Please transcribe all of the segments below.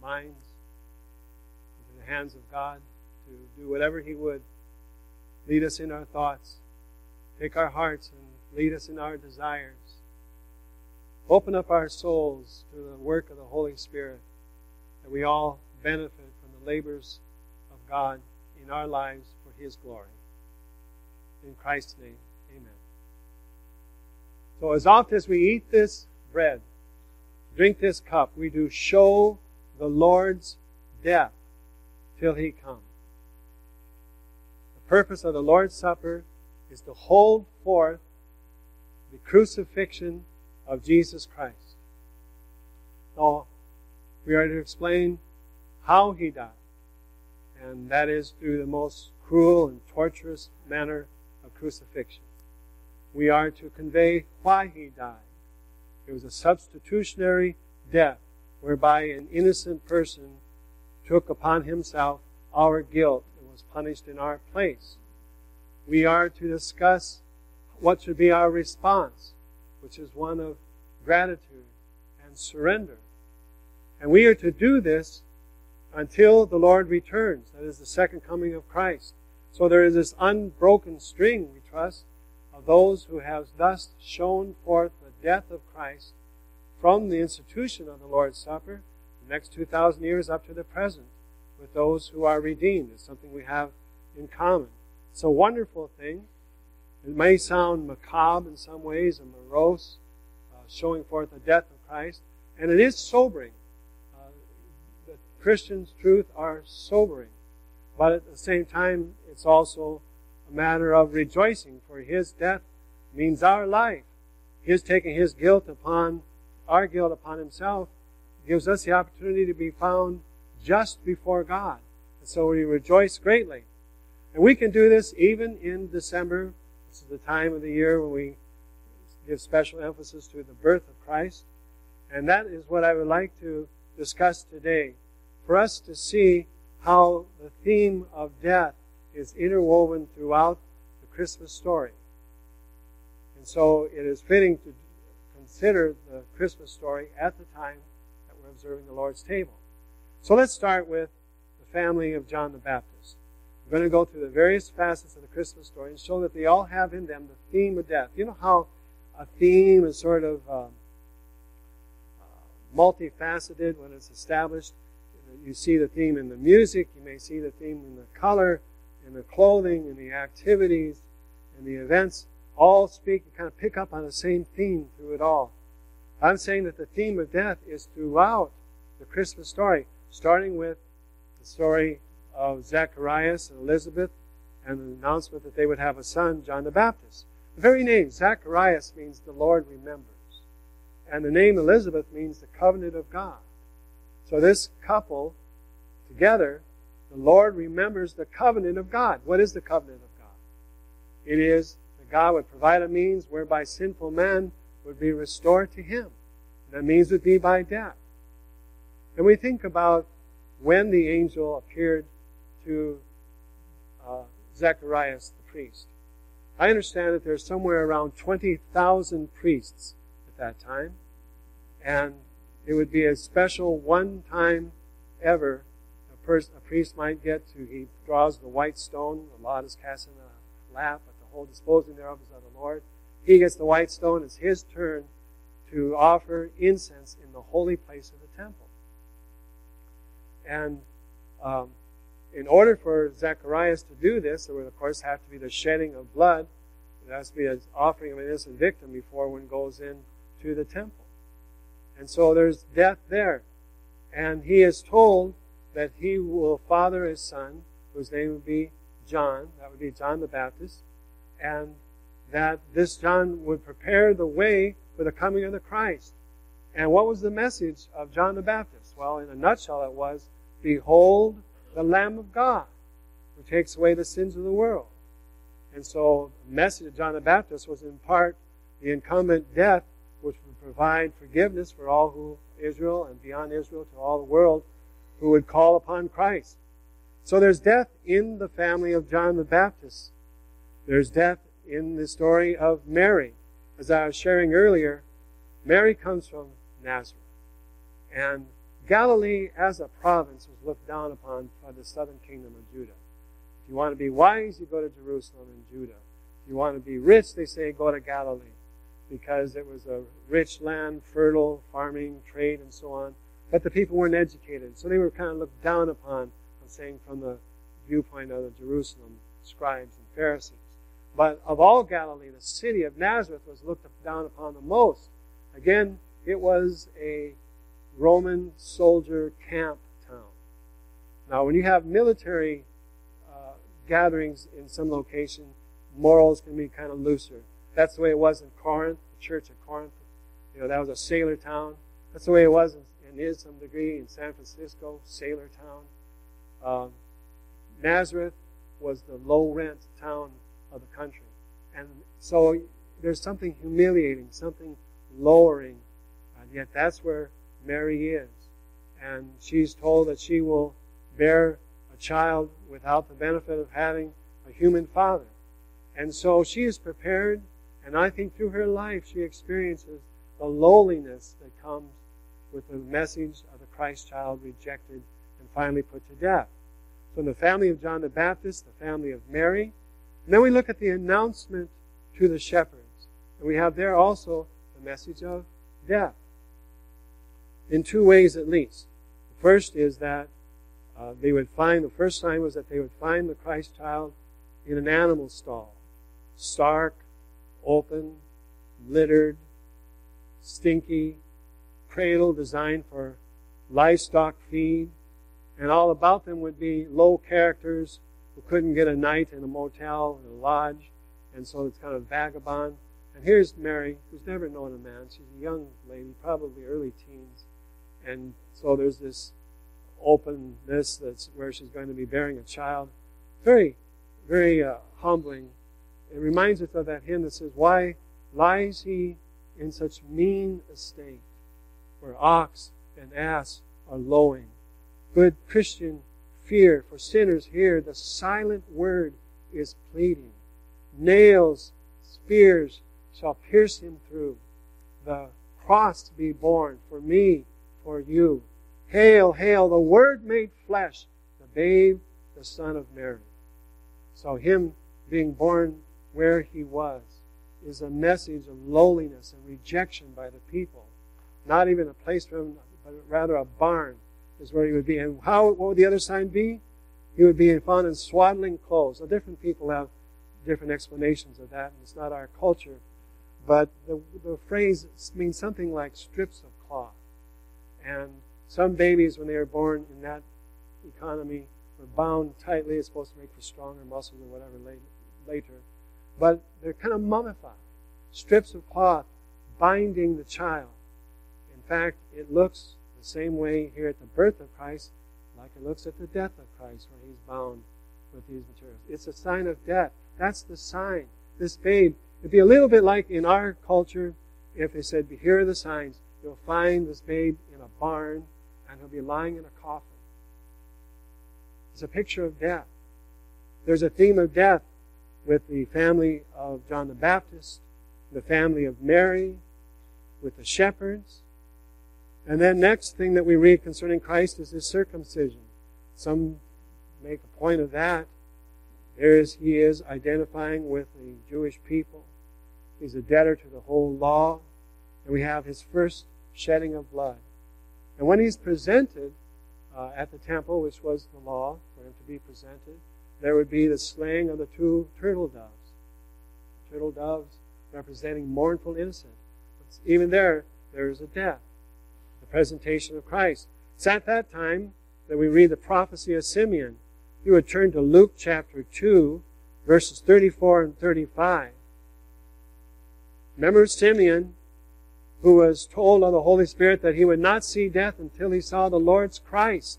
minds into the hands of God to do whatever He would. Lead us in our thoughts. Take our hearts and lead us in our desires. Open up our souls to the work of the Holy Spirit, that we all benefit from the labors of God in our lives for His glory. In Christ's name, amen. So as often as we eat this bread, drink this cup, we do show the Lord's death till He come. The purpose of the Lord's Supper is to hold forth the crucifixion of Jesus Christ. Now, we are to explain how He died, and that is through the most cruel and torturous manner of crucifixion. We are to convey why He died. It was a substitutionary death, whereby an innocent person took upon himself our guilt and was punished in our place. We are to discuss what should be our response, which is one of gratitude and surrender. And we are to do this until the Lord returns. That is the second coming of Christ. So there is this unbroken string, we trust, of those who have thus shown forth the death of Christ from the institution of the Lord's Supper, the next 2,000 years up to the present, with those who are redeemed. It's something we have in common. It's a wonderful thing. It may sound macabre in some ways, and morose, showing forth the death of Christ, and it is sobering. The Christian's truth are sobering, but at the same time, it's also a matter of rejoicing, for His death means our life. His taking His guilt upon our guilt upon Himself gives us the opportunity to be found just before God. And so we rejoice greatly. And we can do this even in December. This is the time of the year when we give special emphasis to the birth of Christ. And that is what I would like to discuss today, for us to see how the theme of death is interwoven throughout the Christmas story. And so it is fitting to consider the Christmas story at the time that we're observing the Lord's table. So let's start with the family of John the Baptist. We're going to go through the various facets of the Christmas story and show that they all have in them the theme of death. You know how a theme is sort of multifaceted when it's established? You see the theme in the music, you may see the theme in the color, in the clothing, in the activities, in the events. All speak and kind of pick up on the same theme through it all. I'm saying that the theme of death is throughout the Christmas story, starting with the story of Zacharias and Elizabeth and the announcement that they would have a son, John the Baptist. The very name, Zacharias, means the Lord remembers. And the name Elizabeth means the covenant of God. So this couple, together, the Lord remembers the covenant of God. What is the covenant of God? It is that God would provide a means whereby sinful man would be restored to Him. And that means would be by death. And we think about when the angel appeared to Zacharias the priest. I understand that there's somewhere around 20,000 priests at that time. And it would be a special one time ever a priest might get to, he draws the white stone, the lot is cast in a lap, but the whole disposing thereof is of the Lord. He gets the white stone, it's his turn to offer incense in the holy place of the temple. And in order for Zacharias to do this, there would of course have to be the shedding of blood. There has to be an offering of an innocent victim before one goes in to the temple. And so there's death there. And he is told that he will father his son, whose name would be John. That would be John the Baptist. And that this John would prepare the way for the coming of the Christ. And what was the message of John the Baptist? Well, in a nutshell it was, behold the Lamb of God, who takes away the sins of the world. And so the message of John the Baptist was in part the incumbent death, which would provide forgiveness for all who Israel and beyond Israel to all the world who would call upon Christ. So there's death in the family of John the Baptist. There's death in the story of Mary. As I was sharing earlier, Mary comes from Nazareth. And Galilee as a province was looked down upon by the southern kingdom of Judah. If you want to be wise, you go to Jerusalem and Judah. If you want to be rich, they say go to Galilee, because it was a rich land, fertile, farming, trade, and so on. But the people weren't educated, so they were kind of looked down upon, I'm saying from the viewpoint of the Jerusalem scribes and Pharisees. But of all Galilee, the city of Nazareth was looked down upon the most. Again, it was a Roman soldier camp town. Now, when you have military gatherings in some location, morals can be kind of looser. That's the way it was in Corinth, the church at Corinth. That was a sailor town. That's the way it was and is to some degree in San Francisco, sailor town. Nazareth was the low-rent town of the country. And so there's something humiliating, something lowering, and yet that's where Mary is. And she's told that she will bear a child without the benefit of having a human father. And so she is prepared, and I think through her life she experiences the lowliness that comes with the message of the Christ child rejected and finally put to death. So in the family of John the Baptist, the family of Mary, and then we look at the announcement to the shepherds. And we have there also the message of death. In two ways at least. The first is that the first sign was that they would find the Christ child in an animal stall. Stark, open, littered, stinky, cradle designed for livestock feed. And all about them would be low characters who couldn't get a night in a motel, in a lodge, and so it's kind of vagabond. And here's Mary, who's never known a man. She's a young lady, probably early teens. And so there's this openness that's where she's going to be bearing a child. Very, very humbling. It reminds us of that hymn that says, "Why lies he in such mean estate, where ox and ass are lowing? Good Christian, fear, for sinners here, the silent word is pleading. Nails, spears shall pierce him through. The cross to be borne for me, for you. Hail, hail, the Word made flesh, the babe, the Son of Mary." So him being born where he was is a message of lowliness and rejection by the people. Not even a place for him, but rather a barn is where he would be. And what would the other sign be? He would be found in swaddling clothes. So different people have different explanations of that, and it's not our culture. But the phrase means something like strips of cloth. And some babies, when they were born in that economy, were bound tightly. It's supposed to make for stronger muscles or whatever later. But they're kind of mummified. Strips of cloth binding the child. In fact, it looks the same way here at the birth of Christ, like it looks at the death of Christ, where he's bound with these materials. It's a sign of death. That's the sign. This babe, it'd be a little bit like in our culture, if they said, "Here are the signs." You'll find this babe in a barn, and he'll be lying in a coffin. It's a picture of death. There's a theme of death with the family of John the Baptist, the family of Mary, with the shepherds. And then next thing that we read concerning Christ is his circumcision. Some make a point of that. He is identifying with the Jewish people. He's a debtor to the whole law. And we have his first shedding of blood. And when he's presented at the temple, which was the law for him to be presented, there would be the slaying of the two turtle doves. Turtle doves representing mournful innocence. Even there is a death. The presentation of Christ. It's at that time that we read the prophecy of Simeon. You would turn to Luke chapter 2, verses 34 and 35. Remember Simeon, who was told of the Holy Spirit that he would not see death until he saw the Lord's Christ.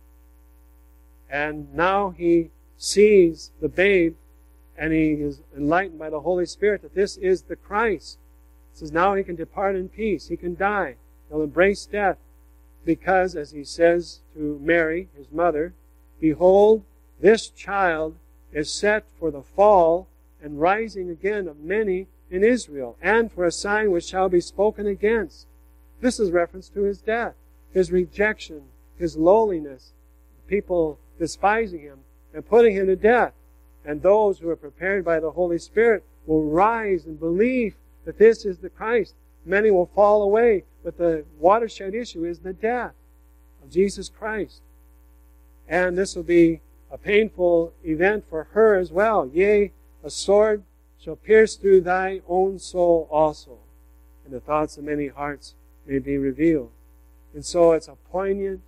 And now he sees the babe, and he is enlightened by the Holy Spirit that this is the Christ. He says now he can depart in peace. He can die. He'll embrace death. Because, as he says to Mary, his mother, "Behold, this child is set for the fall and rising again of many in Israel, and for a sign which shall be spoken against." This is reference to his death. his rejection, his lowliness, people despising him and putting him to death. And those who are prepared by the Holy Spirit will rise and believe that this is the Christ. Many will fall away, but the watershed issue is the death of Jesus Christ. And this will be a painful event for her as well. Yea, a sword shall pierce through thy own soul also, and the thoughts of many hearts may be revealed. And so it's a poignant,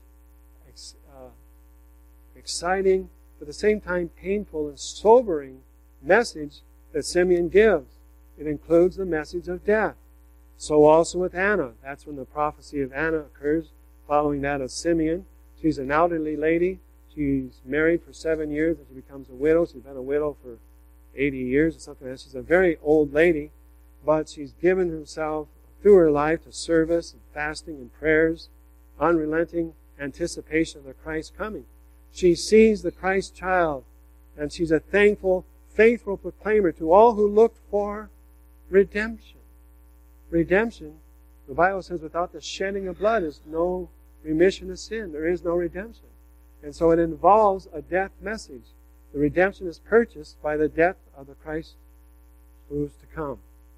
exciting, but at the same time painful and sobering message that Simeon gives. It includes the message of death. So also with Anna. That's when the prophecy of Anna occurs, following that of Simeon. She's an elderly lady. She's married for 7 years and she becomes a widow. She's been a widow for 80 years or something like that. She's a very old lady, but she's given herself through her life to service and fasting and prayers, unrelenting anticipation of the Christ coming. She sees the Christ child, and she's a thankful, faithful proclaimer to all who looked for redemption. Redemption, the Bible says, without the shedding of blood is no remission of sin. There is no redemption. And so it involves a death message. The redemption is purchased by the death of the Christ who is to come.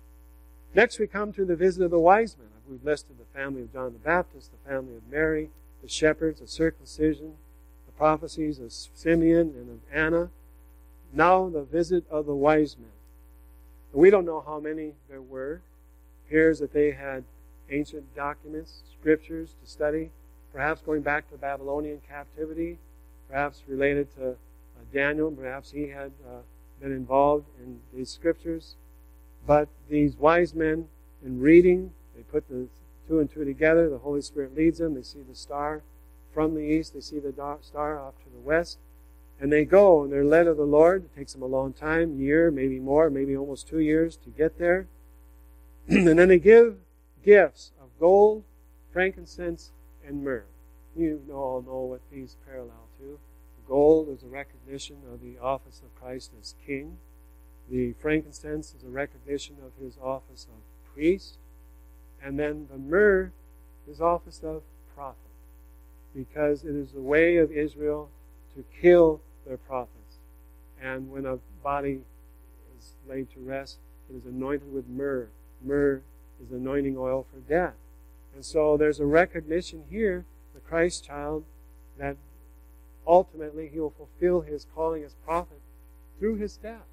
Next we come to the visit of the wise men. We've listed the family of John the Baptist, the family of Mary, the shepherds, the circumcision, the prophecies of Simeon and of Anna. Now the visit of the wise men. And we don't know how many there were. It appears that they had ancient documents, scriptures to study, perhaps going back to Babylonian captivity, perhaps related to Daniel, perhaps he had been involved in these scriptures. But these wise men, in reading, they put the two and two together. The Holy Spirit leads them. They see the star from the east. They see the star off to the west. And they go, and they're led of the Lord. It takes them a long time, a year, maybe more, maybe almost 2 years to get there. And then they give gifts of gold, frankincense, and myrrh. You all know what these parallel to. Gold is a recognition of the office of Christ as king. The frankincense is a recognition of his office of priest. And then the myrrh is office of prophet, because it is the way of Israel to kill their prophets. And when a body is laid to rest, it is anointed with myrrh. Myrrh is anointing oil for death. And so there's a recognition here, the Christ child, that ultimately he will fulfill his calling as prophet through his death.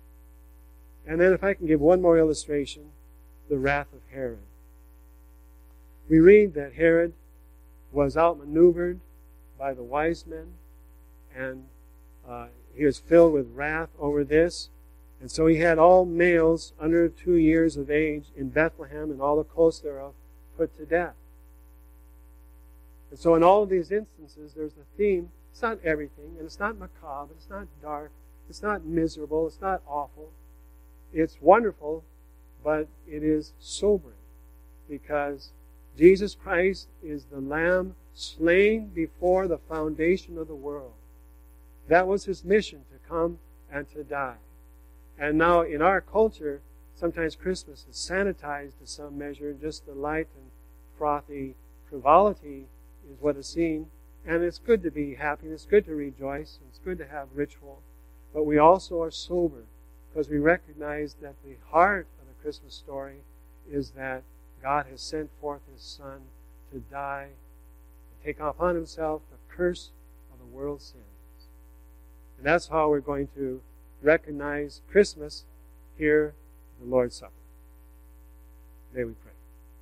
And then if I can give one more illustration, the wrath of Herod. We read that Herod was outmaneuvered by the wise men, and he was filled with wrath over this. And so he had all males under 2 years of age in Bethlehem and all the coast thereof put to death. And so in all of these instances, there's a theme. It's not everything, and it's not macabre, it's not dark, it's not miserable, it's not awful. It's wonderful, but it is sobering, because Jesus Christ is the Lamb slain before the foundation of the world. That was his mission, to come and to die. And now in our culture, sometimes Christmas is sanitized to some measure, just the light and frothy frivolity is what is seen. And it's good to be happy, and it's good to rejoice, and it's good to have ritual. But we also are sober, because we recognize that the heart of the Christmas story is that God has sent forth his Son to die, to take upon himself the curse of the world's sins. And that's how we're going to recognize Christmas here in the Lord's Supper. May we pray.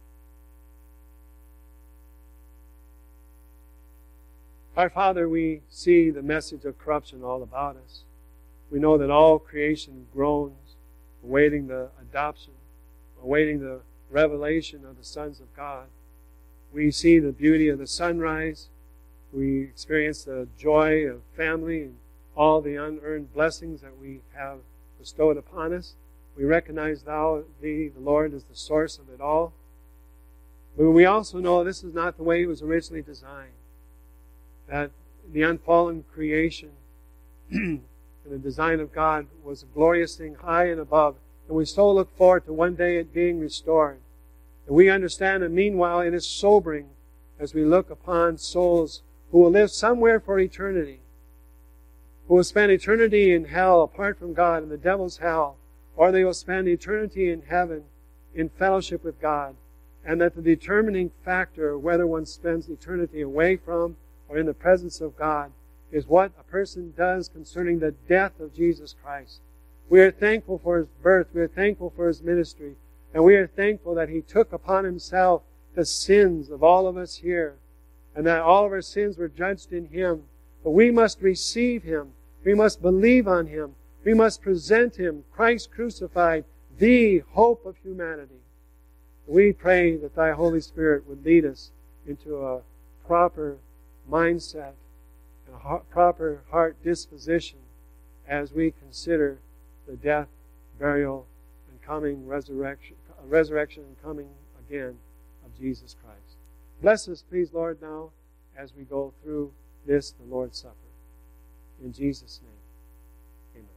Our Father, we see the message of corruption all about us. We know that all creation groans, awaiting the adoption, awaiting the revelation of the sons of God. We see the beauty of the sunrise. We experience the joy of family and all the unearned blessings that we have bestowed upon us. We recognize Thee, the Lord, as the source of it all. But we also know this is not the way it was originally designed. That the unfallen creation and the design of God was a glorious thing high and above. And we so look forward to one day it being restored. And we understand that meanwhile it is sobering as we look upon souls who will live somewhere for eternity, who will spend eternity in hell apart from God, in the devil's hell, or they will spend eternity in heaven in fellowship with God, and that the determining factor whether one spends eternity away from or in the presence of God is what a person does concerning the death of Jesus Christ. We are thankful for His birth. We are thankful for His ministry. And we are thankful that He took upon Himself the sins of all of us here, and that all of our sins were judged in Him. But we must receive Him. We must believe on Him. We must present Him, Christ crucified, the hope of humanity. We pray that Thy Holy Spirit would lead us into a proper mindset and a proper heart disposition as we consider the death, burial, and coming resurrection and coming again of Jesus Christ. Bless us, please, Lord, now as we go through this, the Lord's Supper. In Jesus' name, amen.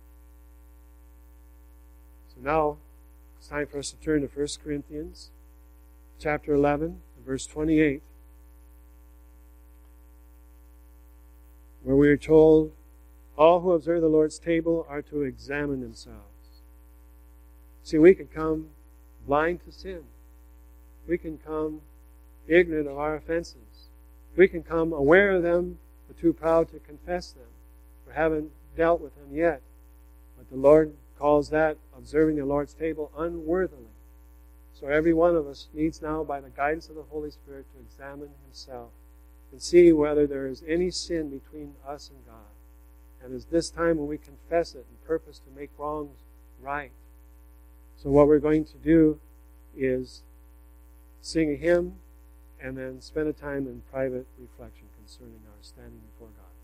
So now, it's time for us to turn to 1 Corinthians chapter 11, and verse 28, where we are told, all who observe the Lord's table are to examine themselves. See, we can come blind to sin. We can come ignorant of our offenses. We can come aware of them, but too proud to confess them. We haven't dealt with them yet. But the Lord calls that observing the Lord's table unworthily. So every one of us needs now, by the guidance of the Holy Spirit, to examine himself and see whether there is any sin between us and God. And it's this time when we confess it and purpose to make wrongs right. So what we're going to do is sing a hymn and then spend a time in private reflection concerning our standing before God.